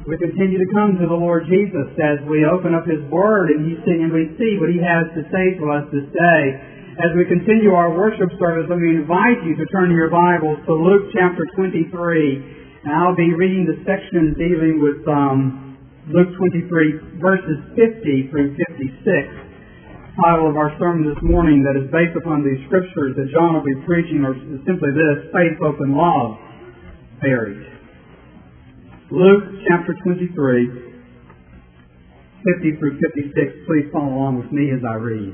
We continue to come to the Lord Jesus as we open up His Word and we see what He has to say to us this day. As we continue our worship service, let me invite you to turn your Bibles to Luke chapter 23. And I'll be reading the section dealing with Luke 23, verses 50 through 56. The title of our sermon this morning that is based upon these scriptures that John will be preaching are simply this: faith, hope, and love buried. Luke chapter 23, 50 through 56. Please follow along with me as I read.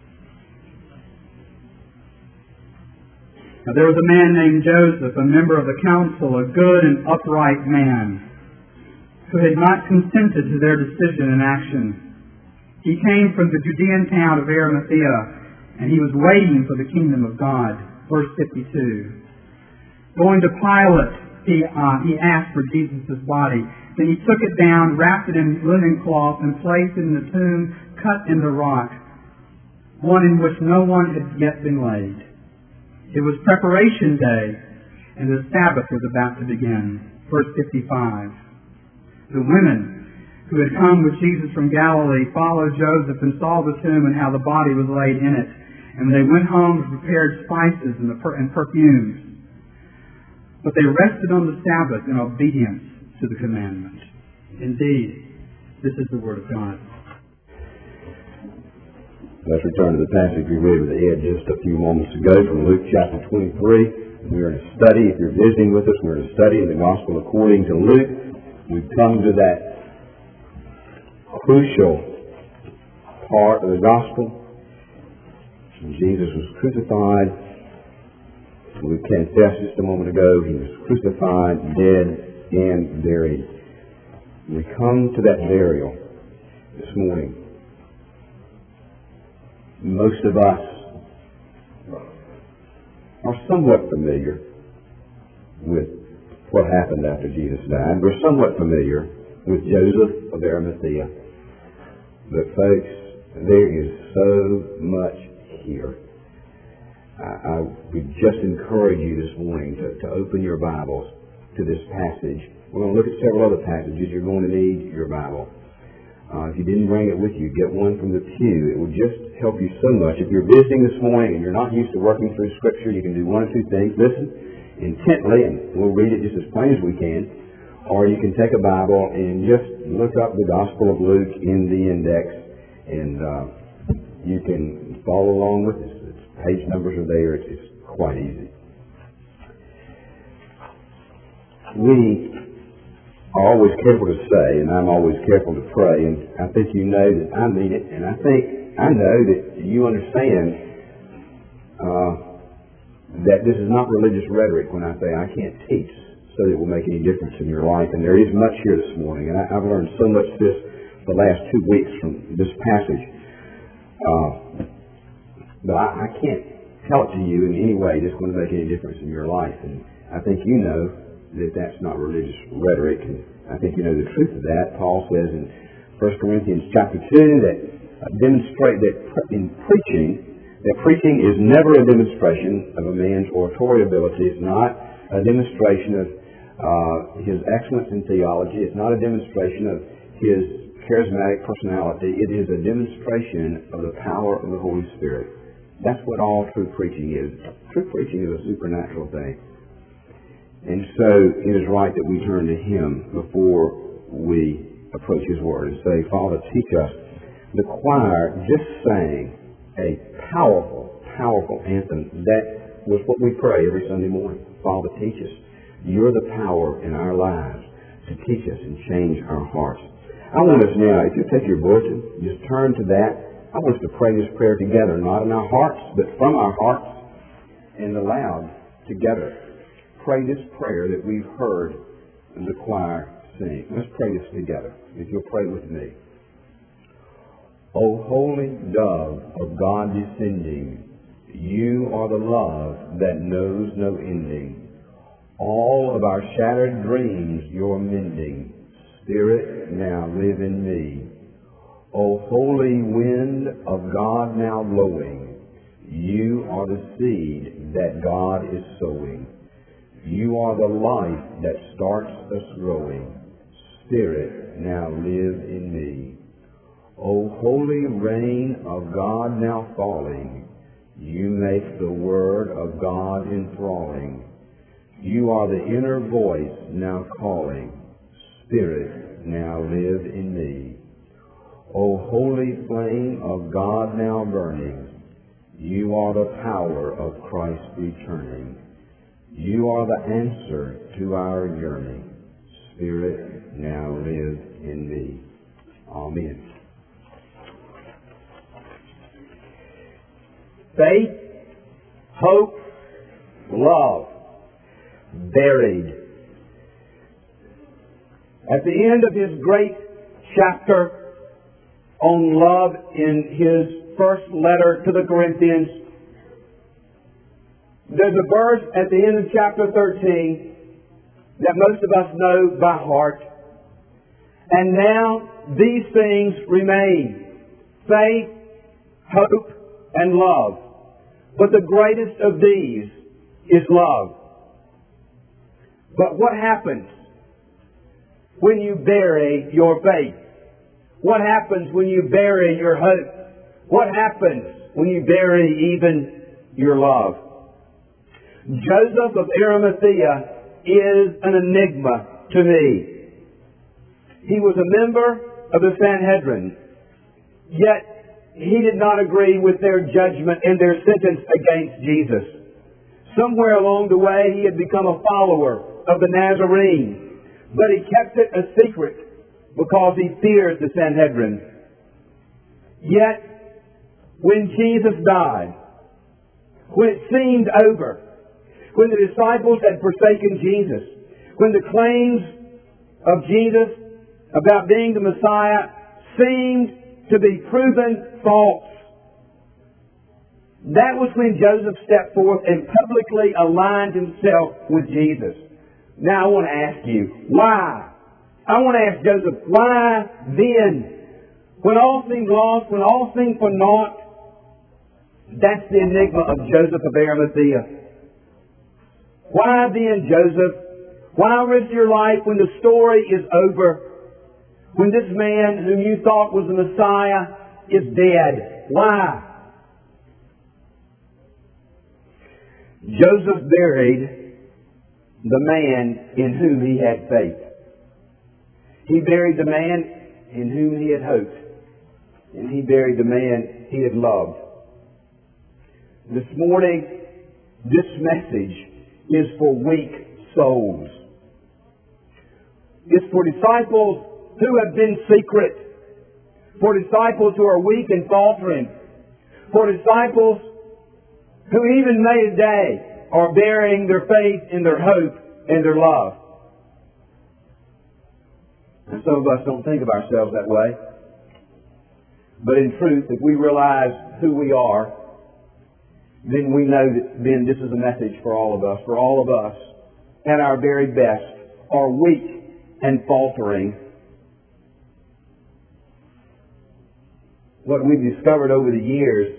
Now there was a man named Joseph, a member of the council, a good and upright man, who had not consented to their decision and action. He came from the Judean town of Arimathea, and he was waiting for the kingdom of God. Verse 52. Going to Pilate, he asked for Jesus' body. Then he took it down, wrapped it in linen cloth, and placed it in the tomb cut in the rock, one in which no one had yet been laid. It was preparation day, and the Sabbath was about to begin. Verse 55. The women who had come with Jesus from Galilee followed Joseph and saw the tomb and how the body was laid in it. And they went home and prepared spices and perfumes. But they rested on the Sabbath in obedience to the commandment. Indeed, this is the Word of God. Let's return to the passage we read with Ed just a few moments ago from Luke chapter 23. We're in a study. If you're visiting with us, we're in a study in the Gospel according to Luke. We've come to that crucial part of the Gospel. Jesus was crucified. We confessed just a moment ago, He was crucified, dead, and buried. We come to that burial this morning. Most of us are somewhat familiar with what happened after Jesus died. We're somewhat familiar with Joseph of Arimathea. But folks, there is so much here. I would just encourage you this morning to open your Bibles to this passage. We're going to look at several other passages. You're going to need your Bible. If you didn't bring it with you, get one from the pew. It will just help you so much. If you're visiting this morning and you're not used to working through Scripture, you can do one of two things. Listen intently, and we'll read it just as plain as we can. Or you can take a Bible and just look up the Gospel of Luke in the index, and you can follow along with us. Page numbers are there. It's quite easy. We are always careful to say, and I'm always careful to pray, and I think you know that I mean it, and I know that you understand that this is not religious rhetoric when I say I can't teach so that it will make any difference in your life. And there is much here this morning, and I've learned so much this the last 2 weeks from this passage. But I can't tell it to you in any way that's going to make any difference in your life. And I think you know that that's not religious rhetoric. And I think you know the truth of that. Paul says in 1 Corinthians chapter 2 that demonstrate that in preaching is never a demonstration of a man's oratory ability. It's not a demonstration of his excellence in theology. It's not a demonstration of his charismatic personality. It is a demonstration of the power of the Holy Spirit. That's what all true preaching is. True preaching is a supernatural thing. And so it is right that we turn to Him before we approach His Word and say, Father, teach us. The choir just sang a powerful, powerful anthem. That was what we pray every Sunday morning. Father, teach us. You're the power in our lives to teach us and change our hearts. I want us now, if you take your bulletin, just turn to that. I want us to pray this prayer together, not in our hearts, but from our hearts and aloud together. Pray this prayer that we've heard the choir sing. Let's pray this together. If you'll pray with me. O holy dove of God descending, you are the love that knows no ending. All of our shattered dreams you're mending. Spirit, now live in me. O holy wind of God now blowing, you are the seed that God is sowing. You are the life that starts us growing. Spirit, now live in me. O holy rain of God now falling, you make the Word of God enthralling. You are the inner voice now calling, Spirit, now live in me. O holy flame of God now burning, you are the power of Christ returning. You are the answer to our yearning. Spirit, now live in me. Amen. Faith, hope, love, buried. At the end of his great chapter on love in his first letter to the Corinthians, there's a verse at the end of chapter 13 that most of us know by heart. And now these things remain: faith, hope, and love. But the greatest of these is love. But what happens when you bury your faith? What happens when you bury your hope? What happens when you bury even your love? Joseph of Arimathea is an enigma to me. He was a member of the Sanhedrin, yet he did not agree with their judgment and their sentence against Jesus. Somewhere along the way he had become a follower of the Nazarene, but he kept it a secret because he feared the Sanhedrin. Yet, when Jesus died, when it seemed over, when the disciples had forsaken Jesus, when the claims of Jesus about being the Messiah seemed to be proven false, that was when Joseph stepped forth and publicly aligned himself with Jesus. Now I want to ask you, why? I want to ask Joseph, why then? When all seemed lost, when all seemed for naught, that's the enigma of Joseph of Arimathea. Why then, Joseph? Why risk your life when the story is over? When this man whom you thought was the Messiah is dead? Why? Joseph buried the man in whom he had faith. He buried the man in whom he had hoped. And he buried the man he had loved. This morning, this message is for weak souls. It's for disciples who have been secret. For disciples who are weak and faltering. For disciples who even today are burying their faith and their hope and their love. And some of us don't think of ourselves that way. But in truth, if we realize who we are, then we know that then this is a message for all of us. For all of us, at our very best, are weak and faltering. What we've discovered over the years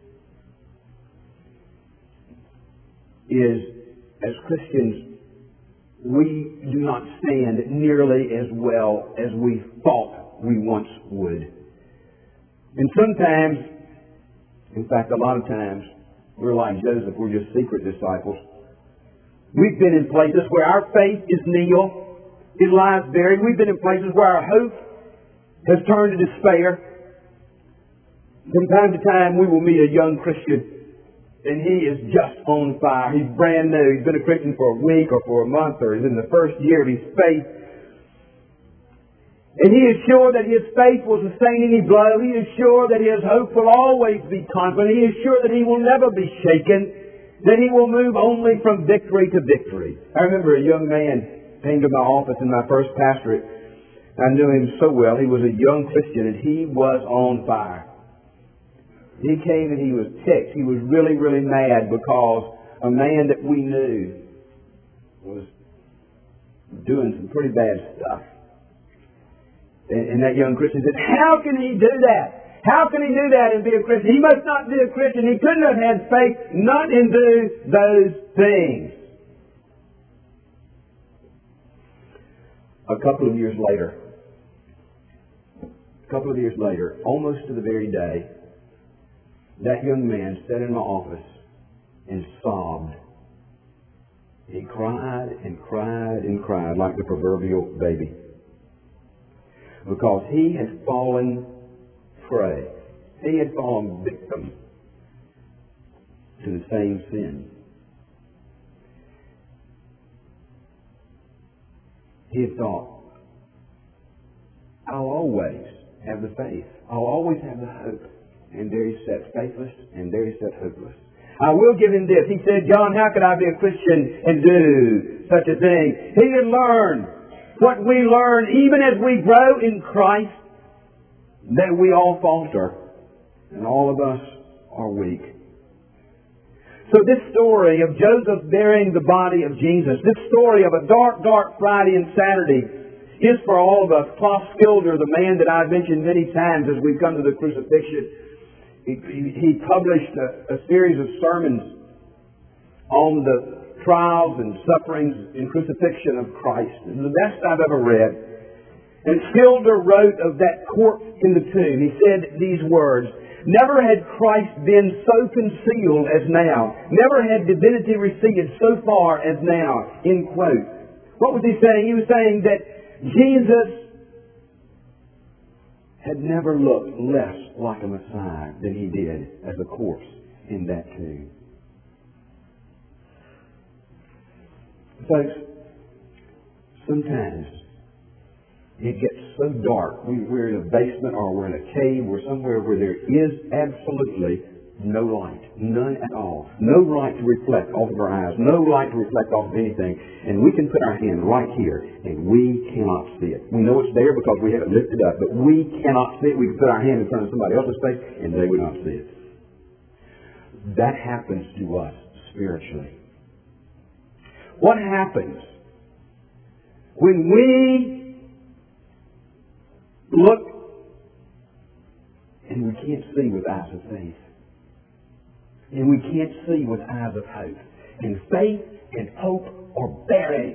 is, as Christians, we do not stand nearly as well as we thought we once would. And sometimes, in fact a lot of times, we're like Joseph, we're just secret disciples. We've been in places where our faith is nil, it lies buried. We've been in places where our hope has turned to despair. From time to time we will meet a young Christian and he is just on fire. He's brand new. He's been a Christian for a week or for a month, or he's in the first year of his faith. And he is sure that his faith will sustain any blow. He is sure that his hope will always be confident. He is sure that he will never be shaken, that he will move only from victory to victory. I remember a young man came to my office in my first pastorate. I knew him so well. He was a young Christian and he was on fire. He came and he was ticked. He was really, really mad because a man that we knew was doing some pretty bad stuff. And that young Christian said, how can he do that? How can he do that and be a Christian? He must not be a Christian. He couldn't have had faith not in those things. a couple of years later, almost to the very day, that young man sat in my office and sobbed. He cried and cried and cried like the proverbial baby. Because he had fallen prey. He had fallen victim to the same sin. He had thought, I'll always have the faith. I'll always have the hope. And there he sat faithless, and there he sat hopeless. I will give him this. He said, John, how could I be a Christian and do such a thing? He had learned what we learn even as we grow in Christ, that we all falter, and all of us are weak. So this story of Joseph burying the body of Jesus, this story of a dark, dark Friday and Saturday, is for all of us. Klaus Skilder, the man that I've mentioned many times as we've come to the crucifixion, he published a series of sermons on the trials and sufferings and crucifixion of Christ. It's the best I've ever read. And Skilder wrote of that corpse in the tomb. He said these words, "Never had Christ been so concealed as now. Never had divinity receded so far as now." End quote. What was he saying? He was saying that Jesus had never looked less like a Messiah than he did as a corpse in that tomb. Folks, sometimes it gets so dark. We're in a basement or we're in a cave. We're somewhere where there is absolutely no light. None at all. No light to reflect off of our eyes. No light to reflect off of anything. And we can put our hand right here and we cannot see it. We know it's there because we have it lifted up, but we cannot see it. We can put our hand in front of somebody else's face and they would not see it. That happens to us spiritually. What happens when we look and we can't see with eyes of faith? And we can't see with eyes of hope. And faith and hope are buried.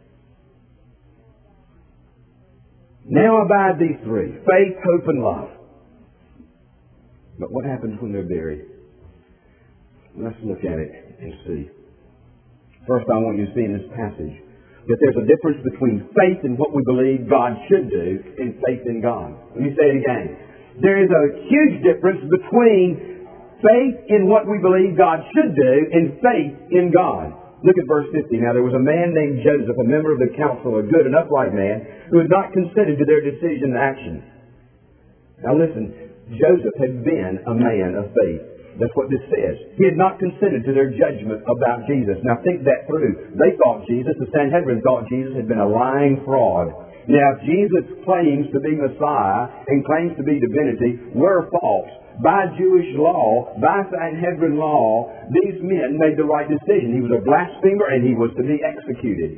Now abide these three: faith, hope, and love. But what happens when they're buried? Let's look at it and see. First, I want you to see in this passage that there's a difference between faith and what we believe God should do and faith in God. Let me say it again. There is a huge difference between faith in what we believe God should do and faith in God. Look at verse 50. Now there was a man named Joseph, a member of the council, a good and upright man, who had not consented to their decision and action. Now listen, Joseph had been a man of faith. That's what this says. He had not consented to their judgment about Jesus. Now think that through. They thought Jesus, the Sanhedrin thought Jesus had been a lying fraud. Now Jesus' claims to be Messiah and claims to be divinity were false. By Jewish law, by Sanhedrin law, these men made the right decision. He was a blasphemer and he was to be executed.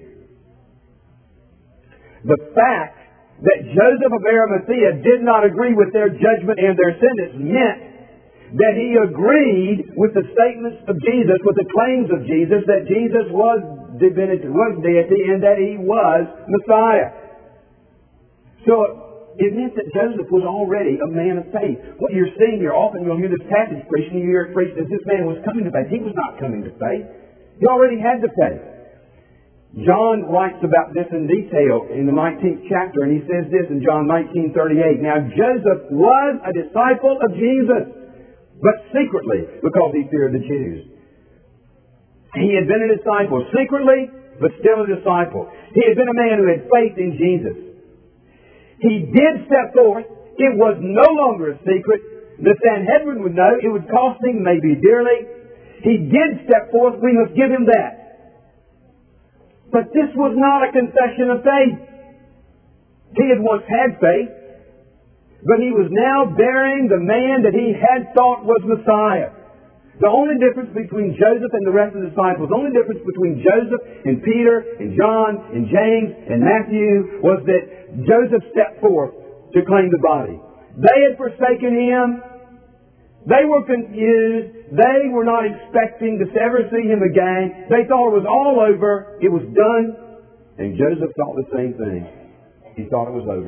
The fact that Joseph of Arimathea did not agree with their judgment and their sentence meant that he agreed with the statements of Jesus, with the claims of Jesus, that Jesus was divinity, was deity, and that he was Messiah. So it meant that Joseph was already a man of faith. What you're seeing here, often you'll hear this passage preached, and you hear it preached as this man was coming to faith. He was not coming to faith. He already had the faith. John writes about this in detail in the 19th chapter, and he says this in John 19:38. Now Joseph was a disciple of Jesus, but secretly, because he feared the Jews. He had been a disciple secretly, but still a disciple. He had been a man who had faith in Jesus. He did step forth. It was no longer a secret. The Sanhedrin would know. It would cost him maybe dearly. He did step forth. We must give him that. But this was not a confession of faith. He had once had faith, but he was now burying the man that he had thought was Messiah. The only difference between Joseph and the rest of the disciples, the only difference between Joseph and Peter and John and James and Matthew was that Joseph stepped forth to claim the body. They had forsaken him. They were confused. They were not expecting to ever see him again. They thought it was all over. It was done. And Joseph thought the same thing. He thought it was over.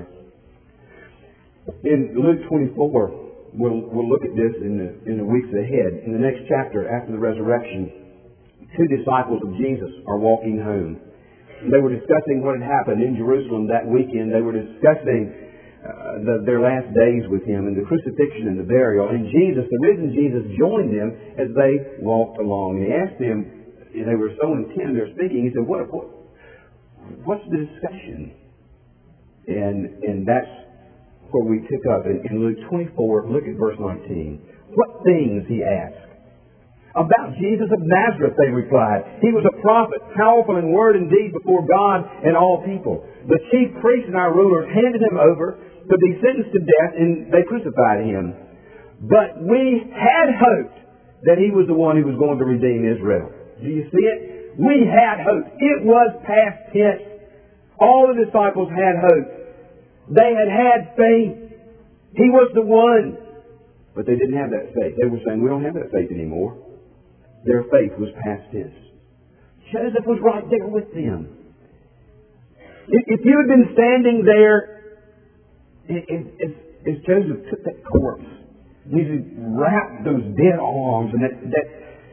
In Luke 24, we'll look at this in the weeks ahead. In the next chapter, after the resurrection, two disciples of Jesus are walking home. They were discussing what had happened in Jerusalem that weekend. They were discussing their last days with Him and the crucifixion and the burial. And Jesus, the risen Jesus, joined them as they walked along. And He asked them, and they were so intent in their speaking, He said, what's the discussion? And that's where we pick up in Luke 24. Look at verse 19. What things He asked? About Jesus of Nazareth, they replied. He was a prophet, powerful in word and deed before God and all people. The chief priests and our rulers handed Him over to be sentenced to death, and they crucified Him. But we had hoped that He was the one who was going to redeem Israel. Do you see it? We had hope. It was past tense. All the disciples had hope. They had faith. He was the one. But they didn't have that faith. They were saying, we don't have that faith anymore. Their faith was past tense. Joseph was right there with them. If you had been standing there, as Joseph took that corpse, he wrapped those dead arms and that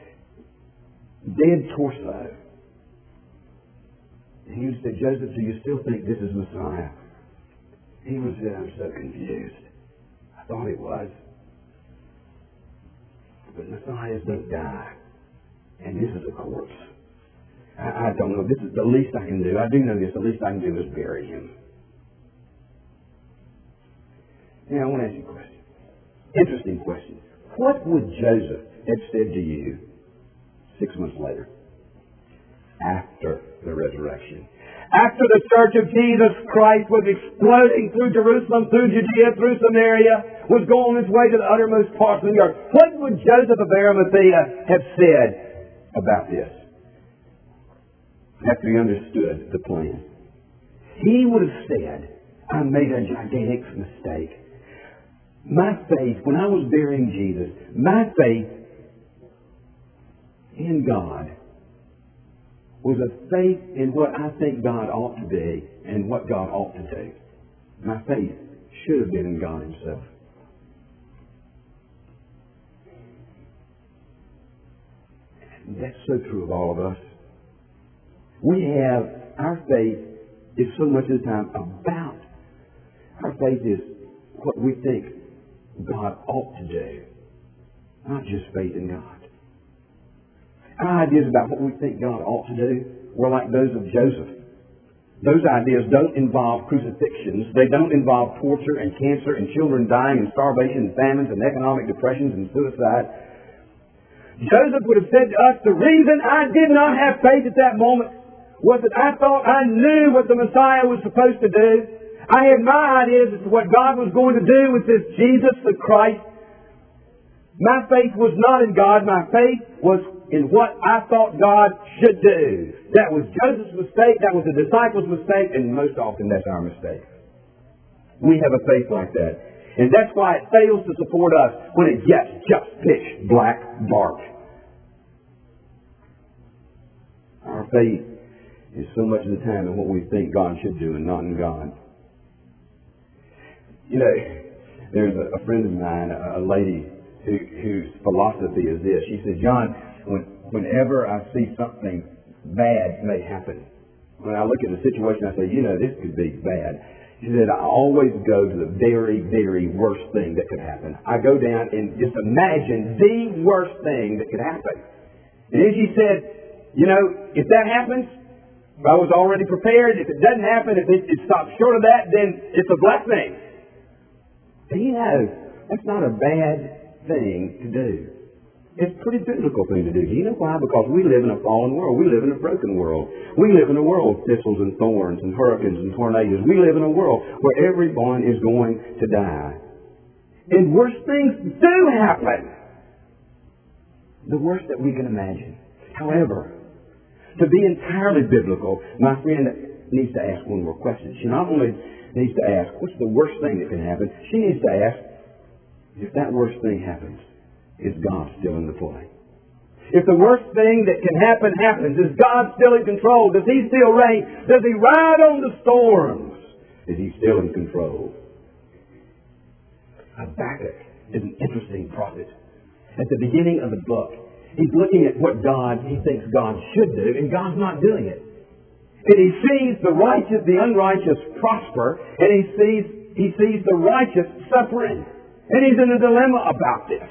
dead torso, and he would say, Joseph, do you still think this is Messiah? He would say, I'm so confused. I thought it was. But Messiahs don't die. And this is a corpse. I don't know. This is the least I can do. I do know this. The least I can do is bury him. Now, I want to ask you a question. Interesting question. What would Joseph have said to you 6 months later? After the resurrection. After the church of Jesus Christ was exploding through Jerusalem, through Judea, through Samaria, was going its way to the uttermost parts of the earth. What would Joseph of Arimathea have said about this? After he understood the plan. He would have said, I made a gigantic mistake. My faith, when I was burying Jesus, my faith in God was a faith in what I think God ought to be and what God ought to do. My faith should have been in God Himself. That's so true of all of us. Our faith is so much of the time about, our faith is what we think God ought to do, not just faith in God. Our ideas about what we think God ought to do were like those of Joseph. Those ideas don't involve crucifixions. They don't involve torture and cancer and children dying and starvation and famines and economic depressions and suicide. Joseph would have said to us, the reason I did not have faith at that moment was that I thought I knew what the Messiah was supposed to do. I had my ideas as to what God was going to do with this Jesus, the Christ. My faith was not in God. My faith was in what I thought God should do. That was Joseph's mistake. That was the disciples' mistake. And most often that's our mistake. We have a faith like that. And that's why it fails to support us when it gets just pitch black dark. Our faith is so much of the time in what we think God should do and not in God. You know, there's a friend of mine, a lady, whose philosophy is this. She said, John, whenever I see something bad may happen, when I look at a situation, I say, this could be bad. She said, I always go to the very, very worst thing that could happen. I go down and just imagine the worst thing that could happen. And then she said, if that happens, I was already prepared. If it doesn't happen, if it stops short of that, then it's a blessing. And that's not a bad thing to do. It's a pretty biblical thing to do. Do you know why? Because we live in a fallen world. We live in a broken world. We live in a world of thistles and thorns and hurricanes and tornadoes. We live in a world where everyone is going to die. And worse things do happen. The worst that we can imagine. However, to be entirely biblical, my friend needs to ask one more question. She not only needs to ask, what's the worst thing that can happen? She needs to ask, if that worst thing happens, is God still in the play? If the worst thing that can happen happens, is God still in control? Does He still reign? Does He ride on the storms? Is he still in control? Habakkuk is an interesting prophet. At the beginning of the book, he's looking at what he thinks God should do, and God's not doing it. And he sees the righteous, the unrighteous prosper, and he sees the righteous suffering. And he's in a dilemma about this.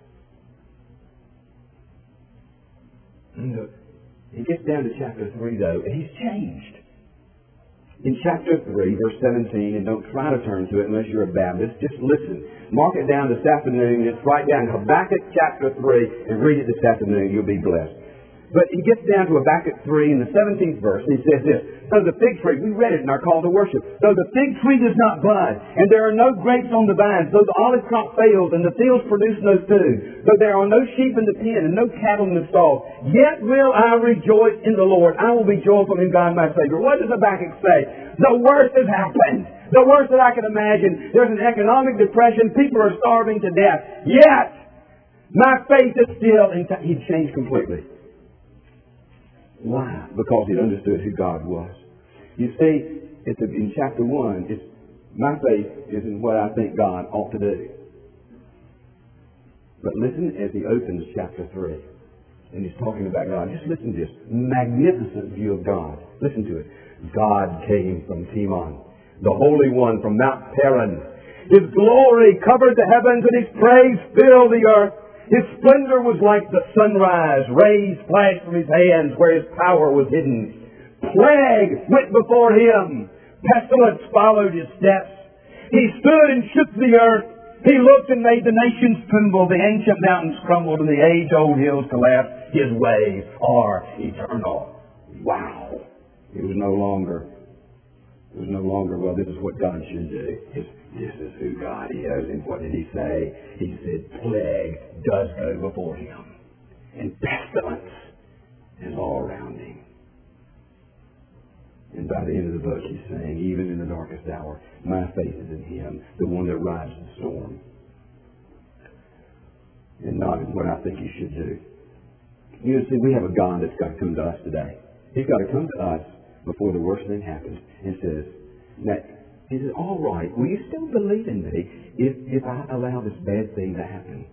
And he gets down to chapter 3, though, and he's changed. In chapter 3, verse 17, and don't try to turn to it unless you're a Baptist, just listen. Mark it down this afternoon. It's right down Habakkuk chapter 3, and read it this afternoon. You'll be blessed. But he gets down to Habakkuk 3 in the 17th verse, and he says this: "So the fig tree," we read it in our call to worship, "though the fig tree does not bud, and there are no grapes on the vines, though the olive crop fails, and the fields produce no food, though there are no sheep in the pen, and no cattle in the stalls, yet will I rejoice in the Lord. I will be joyful in God my Savior." What does Habakkuk say? The worst has happened. The worst that I can imagine. There's an economic depression. People are starving to death. Yet, my faith is still intact. He'd changed completely. Why? Because he understood who God was. You see, in chapter 1, my faith is in what I think God ought to do. But listen as he opens chapter 3. And he's talking about God. Just listen to this magnificent view of God. Listen to it. God came from Teman, the Holy One from Mount Paran. His glory covered the heavens, and His praise filled the earth. His splendor was like the sunrise. Rays flashed from His hands where His power was hidden. Plague went before Him. Pestilence followed His steps. He stood and shook the earth. He looked and made the nations tremble. The ancient mountains crumbled and the age-old hills collapsed. His ways are eternal. Wow. It was no longer, well, this is what God should do. This is who God is. And what did He say? He said, plague does go before Him. And pestilence is all around Him. And by the end of the book, He's saying, even in the darkest hour, my faith is in Him, the one that rides the storm. And not in what I think He should do. You see, we have a God that's got to come to us today. He's got to come to us before the worst thing happens and says, now, is it all right? Will you still believe in me if I allow this bad thing to happen?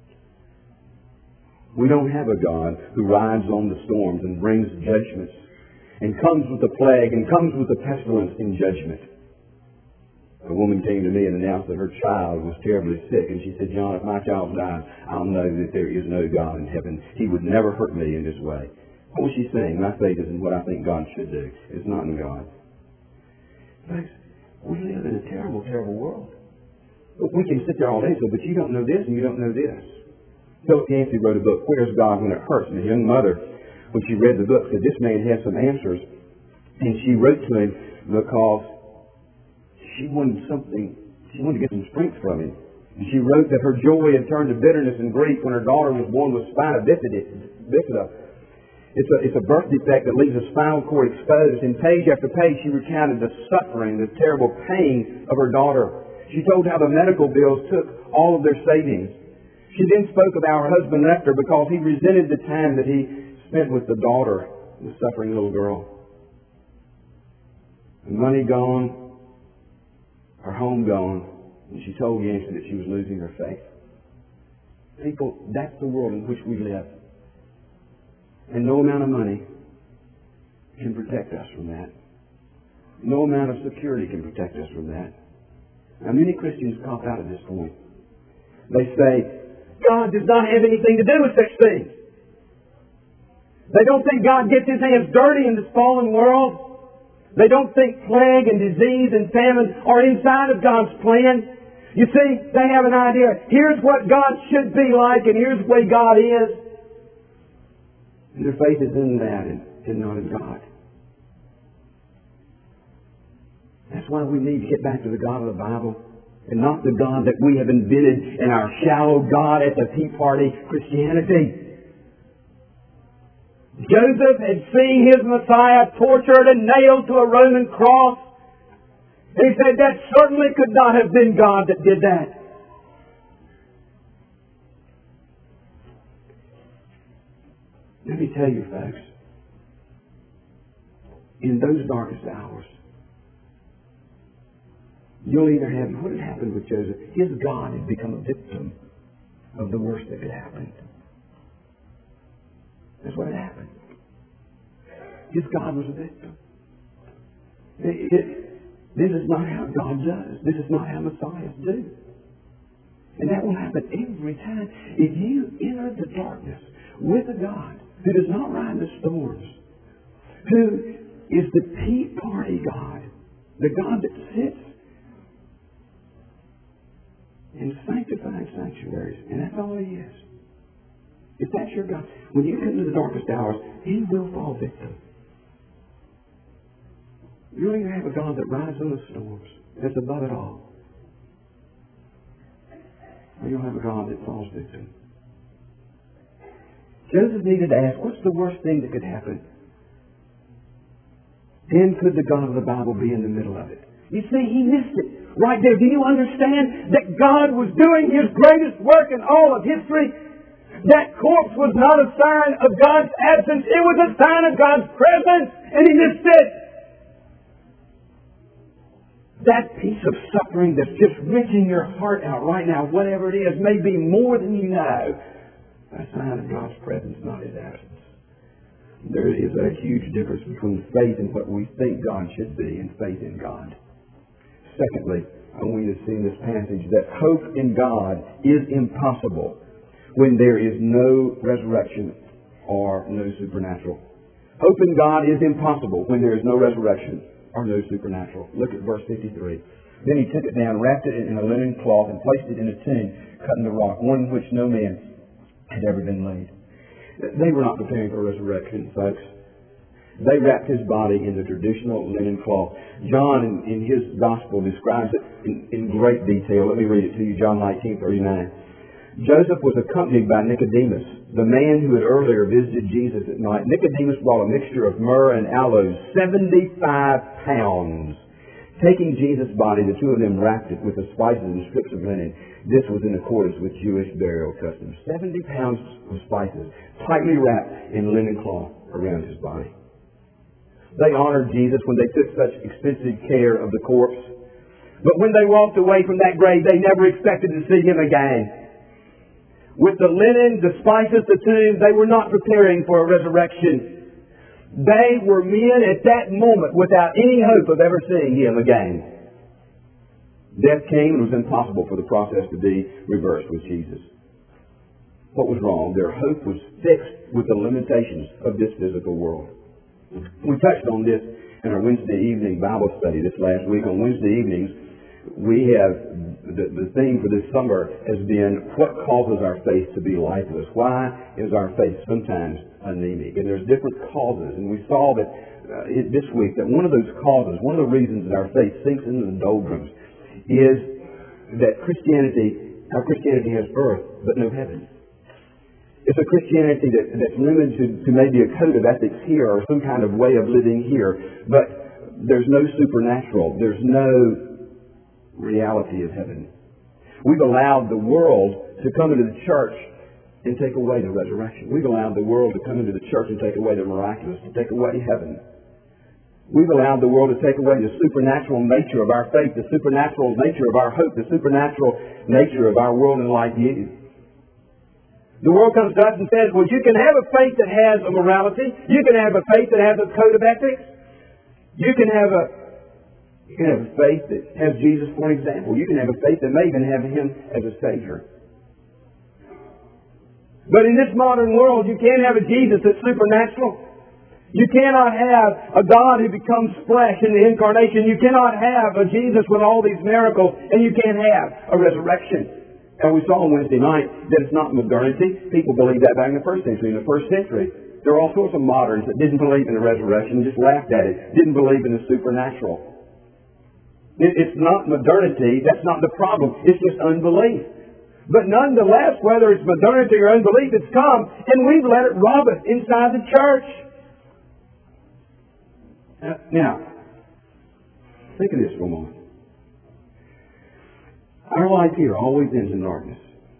We don't have a God who rides on the storms and brings judgments and comes with the plague and comes with the pestilence in judgment. A woman came to me and announced that her child was terribly sick, and she said, "John, if my child dies, I'll know that there is no God in heaven. He would never hurt me in this way." What was she saying? My faith is in what I think God should do. It's not in God. Folks, we live in a terrible, terrible world. We can sit there all day and say, but you don't know this and you don't know this. Philip Yancey wrote a book, Where's God When It Hurts? And a young mother, when she read the book, said, this man has some answers. And she wrote to him because she wanted to get some strength from him. And she wrote that her joy had turned to bitterness and grief when her daughter was born with spina bifida. It's a birth defect that leaves the spinal cord exposed. And page after page, she recounted the suffering, the terrible pain of her daughter. She told how the medical bills took all of their savings. She then spoke of how her husband left her because he resented the time that he spent with the daughter, the suffering little girl. The money gone, her home gone, and she told Yancey that she was losing her faith. People, that's the world in which we live. And no amount of money can protect us from that. No amount of security can protect us from that. Now, many Christians cop out at this point. They say, God does not have anything to do with such things. They don't think God gets His hands dirty in this fallen world. They don't think plague and disease and famine are inside of God's plan. You see, they have an idea. Here's what God should be like, and here's the way God is. And their faith is in that and not in God. That's why we need to get back to the God of the Bible and not the God that we have invented in our shallow God at the Tea Party Christianity. Joseph had seen his Messiah tortured and nailed to a Roman cross. And he said that certainly could not have been God that did that. Let me tell you, folks, in those darkest hours, You'll either have, what had happened with Joseph? His God had become a victim of the worst that could happen. That's what had happened. His God was a victim. This is not how God does. This is not how Messiahs do. And that will happen every time. If you enter the darkness with a God who does not ride the storms, who is the tea party God, the God that sits in sanctified sanctuaries, and that's all He is. If that's your God, when you come to the darkest hours, He will fall victim. You'll either have a God that rides on the storms, that's above it all, or you'll have a God that falls victim. Joseph needed to ask, what's the worst thing that could happen? Then could the God of the Bible be in the middle of it? You see, he missed it right there. Do you understand that God was doing His greatest work in all of history? That corpse was not a sign of God's absence. It was a sign of God's presence, and he missed it. That piece of suffering that's just ripping your heart out right now, whatever it is, may be more than you know. A sign of God's presence, not His absence. There is a huge difference between faith in what we think God should be and faith in God. Secondly, I want you to see in this passage that hope in God is impossible when there is no resurrection or no supernatural. Hope in God is impossible when there is no resurrection or no supernatural. Look at verse 53. Then he took it down, wrapped it in a linen cloth, and placed it in a tomb cut in the rock, one in which no man had ever been laid. They were not preparing for resurrection, folks. They wrapped His body in the traditional linen cloth. John, in his gospel, describes it in great detail. Let me read it to you, John 19:39. Joseph was accompanied by Nicodemus, the man who had earlier visited Jesus at night. Nicodemus brought a mixture of myrrh and aloes, 75 pounds. Taking Jesus' body, the two of them wrapped it with the spices and strips of linen. This was in accordance with Jewish burial customs. 70 pounds of spices, tightly wrapped in linen cloth around His body. They honored Jesus when they took such expensive care of the corpse. But when they walked away from that grave, they never expected to see Him again. With the linen, the spices, the tomb, they were not preparing for a resurrection. They were men at that moment without any hope of ever seeing Him again. Death came and it was impossible for the process to be reversed with Jesus. What was wrong? Their hope was fixed with the limitations of this physical world. We touched on this in our Wednesday evening Bible study this last week. On Wednesday evenings, we have the theme for this summer has been what causes our faith to be lifeless? Why is our faith sometimes anemic? And there's different causes. And we saw that this week that one of those causes, one of the reasons that our faith sinks into the doldrums is that our Christianity has earth but no heaven. It's a Christianity that's limited to maybe a code of ethics here or some kind of way of living here, but there's no supernatural. There's no reality of heaven. We've allowed the world to come into the church and take away the resurrection. We've allowed the world to come into the church and take away the miraculous, to take away heaven. We've allowed the world to take away the supernatural nature of our faith, the supernatural nature of our hope, the supernatural nature of our world and life view. The world comes to us and says, well, you can have a faith that has a morality. You can have a faith that has a code of ethics. You can have a faith that has Jesus for an example. You can have a faith that may even have Him as a Savior. But in this modern world, you can't have a Jesus that's supernatural. You cannot have a God who becomes flesh in the incarnation. You cannot have a Jesus with all these miracles, and you can't have a resurrection. And we saw on Wednesday night that it's not modernity. People believed that back in the first century. In the first century, there were all sorts of moderns that didn't believe in the resurrection, just laughed at it, didn't believe in the supernatural. It's not modernity. That's not the problem. It's just unbelief. But nonetheless, whether it's modernity or unbelief, it's come, and we've let it rob us inside the church. Now, think of this for a moment. Our life here always ends in darkness.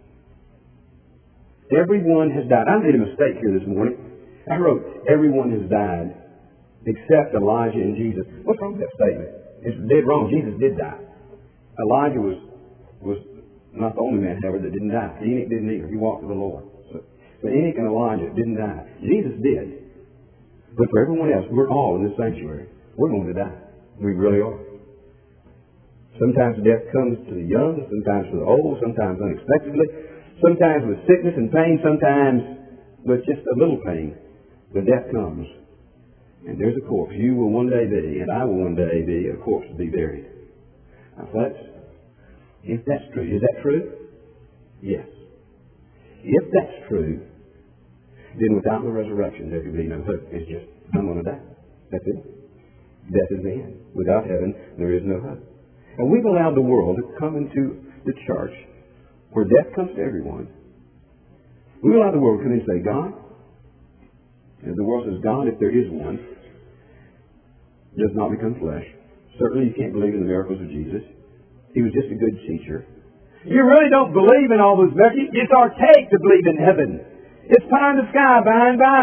Everyone has died. I made a mistake here this morning. I wrote, everyone has died except Elijah and Jesus. What's wrong with that statement? It's dead wrong. Jesus did die. Elijah was not the only man, however, that didn't die. Enoch didn't either. He walked with the Lord. So Enoch and Elijah didn't die. Jesus did. But for everyone else, we're all in this sanctuary. We're going to die. We really are. Sometimes death comes to the young, sometimes to the old, sometimes unexpectedly, sometimes with sickness and pain, sometimes with just a little pain. But death comes. And there's a corpse. You will one day be, and I will one day be, a corpse to be buried. Now, if that's true, is that true? Yes. If that's true, then without the resurrection, there could be no hope. It's just, I'm going to die. That's it. Death is the end. Without heaven, there is no hope. And we've allowed the world to come into the church where death comes to everyone. We've allowed the world to come in and say, God, and the world says, God, if there is one, does not become flesh. Certainly you can't believe in the miracles of Jesus. He was just a good teacher. You really don't believe in all those miracles. It's archaic to believe in heaven. It's pie in the sky by and by.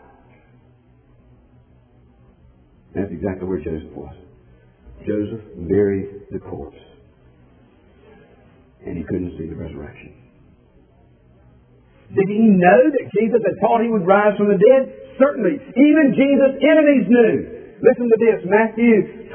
That's exactly where Joseph was. Joseph buried the corpse. And he couldn't see the resurrection. Did he know that Jesus had taught he would rise from the dead? Certainly. Even Jesus' enemies knew. Listen to this, Matthew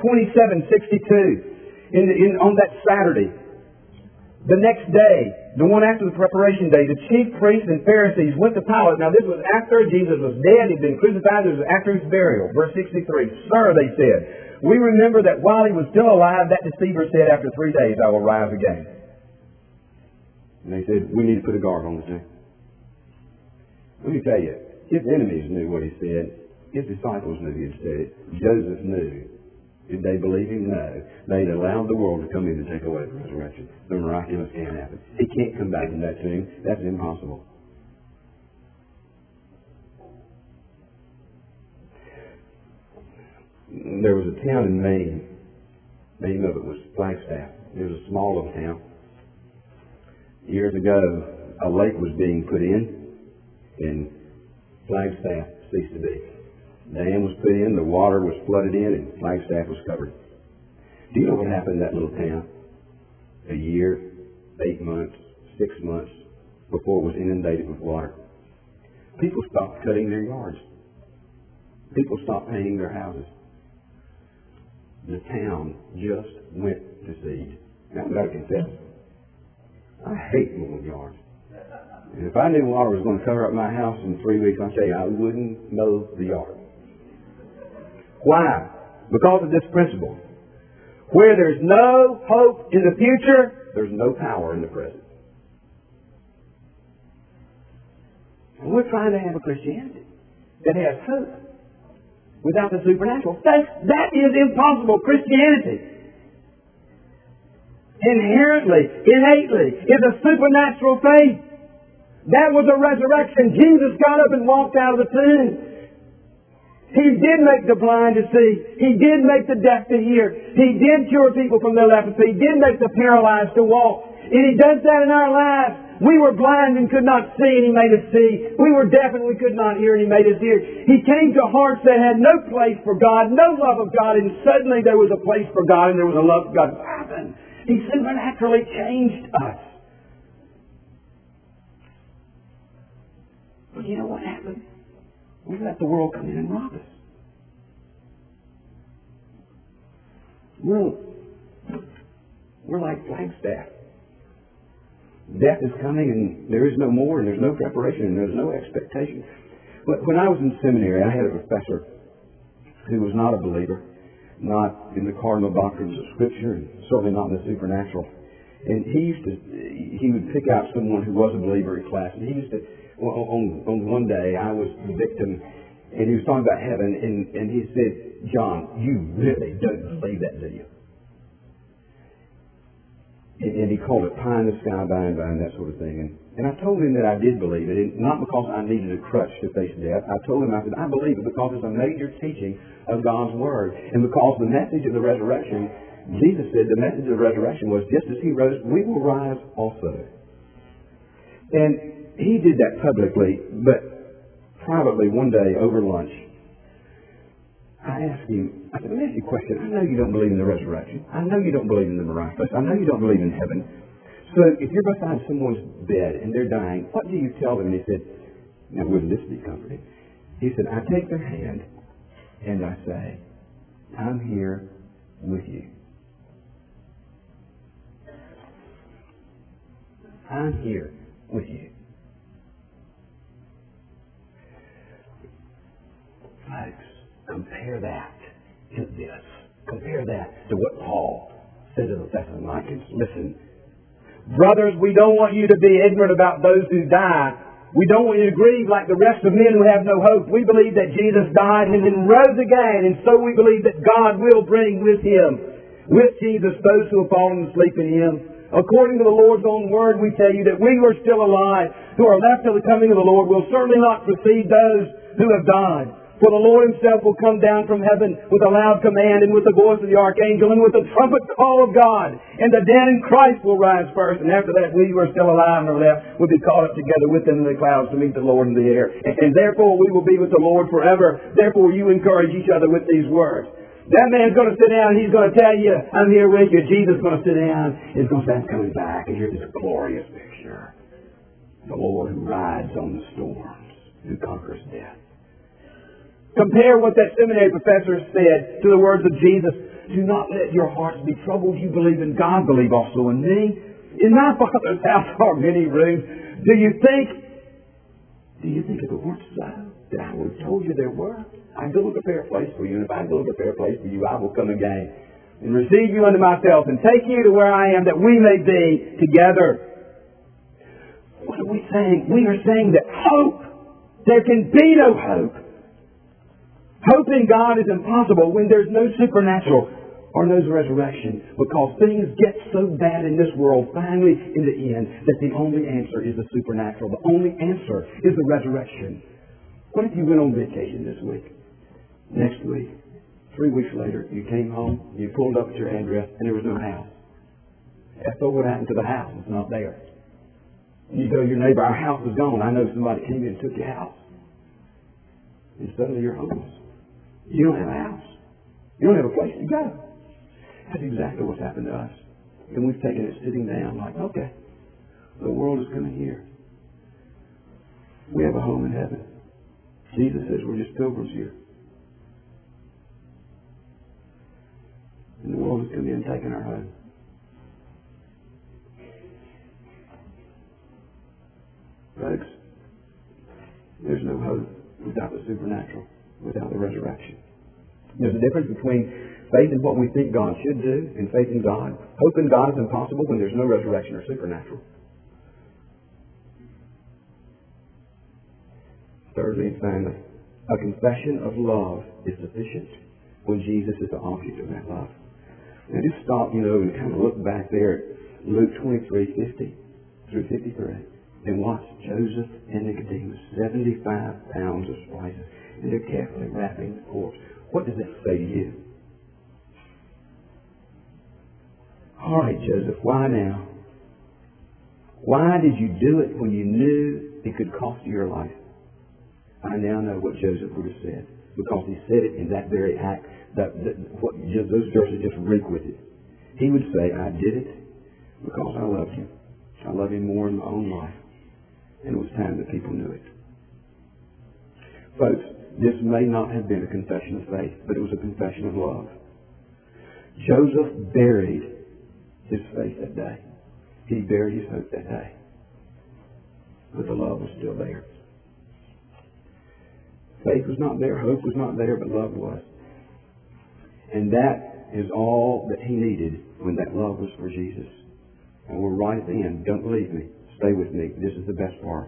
27:62. On that Saturday, the next day, the one after the preparation day, the chief priests and Pharisees went to Pilate. Now this was after Jesus was dead. He'd been crucified. This was after his burial. Verse 63. Sir, they said, we remember that while he was still alive, that deceiver said, after 3 days I will rise again. And they said, we need to put a guard on the tomb. Let me tell you, his enemies knew what he said. His disciples knew he had said it. Joseph knew. Did they believe him? No. They'd allowed the world to come in and take away the resurrection. The miraculous can't happen. He can't come back in that tomb. That's impossible. There was a town in Maine. The name of it was Flagstaff. It was a small little town. Years ago, a lake was being put in, and Flagstaff ceased to be. The dam was put in, the water was flooded in, and Flagstaff was covered. Do you know what happened in that little town? A year, 8 months, 6 months before it was inundated with water. People stopped cutting their yards. People stopped painting their houses. The town just went to seed. Now, I've got to confess, I hate mowing yards. And if I knew water was going to cover up my house in 3 weeks, I'll tell you, I wouldn't mow the yard. Why? Because of this principle. Where there's no hope in the future, there's no power in the present. And we're trying to have a Christianity that has hope without the supernatural. That is impossible. Christianity inherently, innately, is a supernatural faith. That was a resurrection. Jesus got up and walked out of the tomb. He did make the blind to see. He did make the deaf to hear. He did cure people from their leprosy. He did make the paralyzed to walk. And He does that in our lives. We were blind and could not see, and He made us see. We were deaf and we could not hear, and He made us hear. He came to hearts that had no place for God, no love of God, and suddenly there was a place for God and there was a love of God. What happened? He supernaturally changed us. But you know what happened? We let the world come in and rob us. We're like Flagstaff. Death is coming and there is no more, and there's no preparation, and there's no expectation. But when I was in seminary, I had a professor who was not a believer, not in the cardinal doctrines of Scripture, and certainly not in the supernatural. And he would pick out someone who was a believer in class, and he used to, on one day, I was the victim, and he was talking about heaven, and he said, John, you really don't believe that, do you? And he called it pie in the sky, by and by, and that sort of thing. And I told him that I did believe it, and not because I needed a crutch to face death. I told him, I said, I believe it because it's a major teaching of God's Word. And because the message of the resurrection, Jesus said the message of the resurrection was, just as He rose, we will rise also. And he did that publicly, but privately one day over lunch, I asked him, I said, let me ask you a question. I know you don't believe in the resurrection. I know you don't believe in the miraculous. I know you don't believe in heaven. So if you're beside someone's bed and they're dying, what do you tell them? And he said, now wouldn't this be comforting? He said, I take their hand and I say, I'm here with you. I'm here with you. Folks, compare that to this. Compare that to what Paul said to the Thessalonians. Listen, brothers, we don't want you to be ignorant about those who die. We don't want you to grieve like the rest of men who have no hope. We believe that Jesus died and then rose again, and so we believe that God will bring with Him, with Jesus, those who have fallen asleep in Him. According to the Lord's own word, we tell you that we who are still alive, who are left till the coming of the Lord, will certainly not precede those who have died. For the Lord Himself will come down from heaven with a loud command and with the voice of the archangel and with the trumpet call of God. And the dead in Christ will rise first. And after that, we who are still alive and are left will be caught up together with them in the clouds to meet the Lord in the air. And therefore we will be with the Lord forever. Therefore you encourage each other with these words. That man's going to sit down and he's going to tell you, I'm here with you. Jesus is going to sit down. He's going to say, I'm coming back. And here's this glorious picture. The Lord who rides on the storms, who conquers death. Compare what that seminary professor said to the words of Jesus. Do not let your hearts be troubled. You believe in God, believe also in me. In my Father's house are many rooms. Do you think if it weren't so, that I would have told you there were? I go to prepare a place for you, and if I go to prepare a place for you, I will come again and receive you unto myself and take you to where I am, that we may be together. What are we saying? We are saying that hope, there can be no hope. Hope in God is impossible when there's no supernatural or no resurrection, because things get so bad in this world finally in the end that the only answer is the supernatural. The only answer is the resurrection. What if you went on vacation this week? Next week, 3 weeks later, you came home, you pulled up at your address, and there was no house. That's what happened to the house. It's not there. You tell your neighbor, our house is gone. I know somebody came in and took your house. And suddenly you're homeless. You don't have a house. You don't have a place to go. That's exactly what's happened to us. And we've taken it sitting down like, okay, the world is coming here. We have a home in heaven. Jesus says we're just pilgrims here. And the world is coming in and taking our home. Folks, there's no hope without the supernatural, without the resurrection. There's a difference between faith in what we think God should do and faith in God. Hope in God is impossible when there's no resurrection or supernatural. Thirdly and finally, a confession of love is sufficient when Jesus is the object of that love. Now just stop, and kind of look back there at Luke 23:50 through 53. And watch Joseph and Nicodemus, 75 pounds of spices, and they're carefully wrapping the corpse. What does that say to you? All right, Joseph, why now? Why did you do it when you knew it could cost you your life? I now know what Joseph would have said, because he said it in that very act. Those verses just reek with it. He would say, I did it because I love you. I love you more in my own life. And it was time that people knew it. Folks, this may not have been a confession of faith, but it was a confession of love. Joseph buried his faith that day. He buried his hope that day. But the love was still there. Faith was not there, hope was not there, but love was. And that is all that he needed when that love was for Jesus. And we're right at the end. Don't believe me. Stay with me. This is the best part.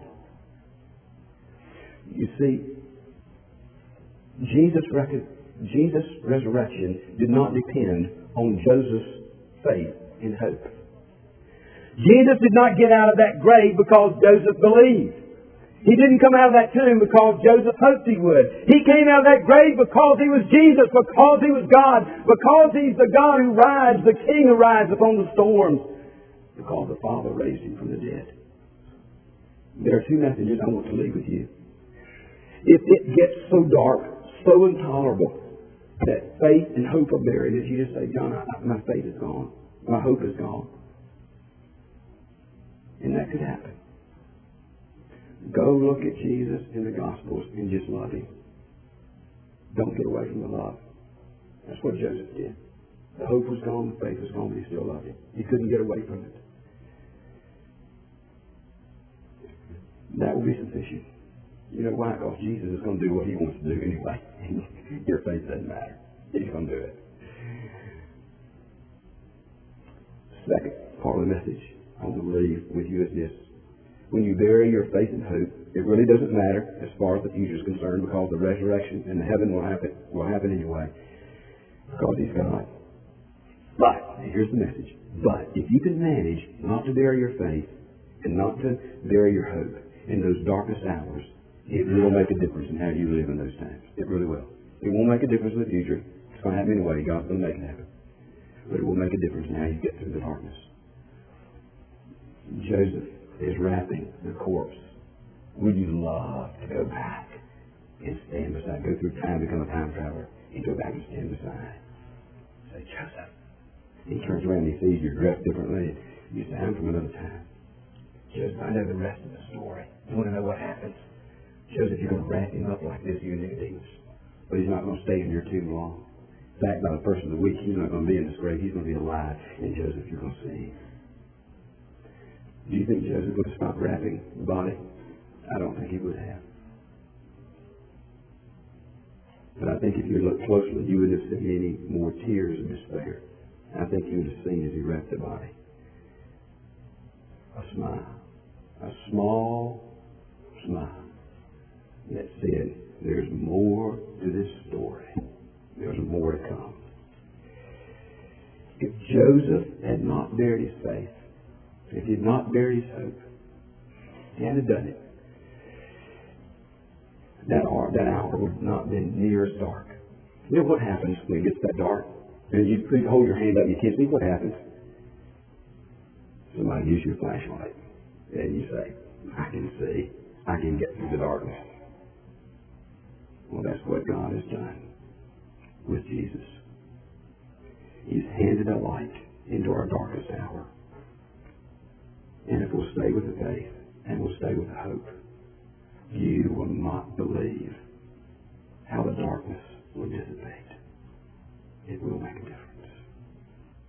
You see, Jesus' resurrection did not depend on Joseph's faith and hope. Jesus did not get out of that grave because Joseph believed. He didn't come out of that tomb because Joseph hoped he would. He came out of that grave because he was Jesus, because he was God, because he's the God who rides, the King who rides upon the storms, because the Father raised him from the dead. There are two messages I want to leave with you. If it gets so dark, so intolerable, that faith and hope are buried, if you just say, John, my faith is gone. My hope is gone. And that could happen. Go look at Jesus in the Gospels and just love Him. Don't get away from the love. That's what Joseph did. The hope was gone, the faith was gone, but he still loved Him. He couldn't get away from it. That will be sufficient. You know why? Because Jesus is going to do what He wants to do anyway. Your faith doesn't matter. He's going to do it. Second part of the message I want to leave with you is this. When you bury your faith and hope, it really doesn't matter as far as the future is concerned, because the resurrection and the heaven will happen anyway, because He's God. But, here's the message. But if you can manage not to bury your faith and not to bury your hope in those darkest hours, it will make a difference in how you live in those times. It really will. It won't make a difference in the future. It's going to happen anyway. God's going to make it happen. But it will make a difference in how you get through the darkness. Joseph is wrapping the corpse. Would you love to go back and stand beside, go through time, become a time traveler, and go back and stand beside? Say, Joseph. He turns around and he sees you're dressed differently. You say, I'm from another time. Joseph, I know the rest of the story. You want to know what happens? Joseph, you're going to wrap him up like this, you Nicodemus. But he's not going to stay in here too long. In fact, by the first of the week, he's not going to be in this grave. He's going to be alive. And Joseph, you're going to see him. Do you think Joseph would have stopped wrapping the body? I don't think he would have. But I think if you look closely, you wouldn't have seen any more tears of despair. I think you would have seen as he wrapped the body a smile. A small smile that said, there's more to this story. There's more to come. If Joseph had not buried his faith, if he had not buried his hope, he hadn't done it, that hour would not have been near as dark. You know what happens when it gets that dark? And you hold your hand up and you can't see what happens. Somebody gives you a flashlight. And you say, I can see. I can get through the darkness. Well, that's what God has done with Jesus. He's handed a light into our darkest hour. And if we'll stay with the faith and we'll stay with the hope, you will not believe how the darkness will dissipate. It will make a difference.